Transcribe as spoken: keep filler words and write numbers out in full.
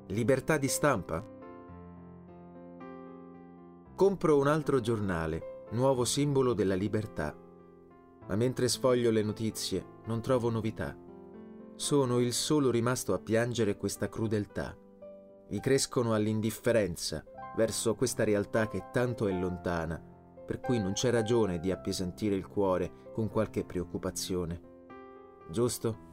Libertà di stampa? Compro un altro giornale, nuovo simbolo della libertà. Ma mentre sfoglio le notizie non trovo novità. Sono il solo rimasto a piangere questa crudeltà. Vi crescono all'indifferenza verso questa realtà che tanto è lontana, per cui non c'è ragione di appesantire il cuore con qualche preoccupazione. Giusto?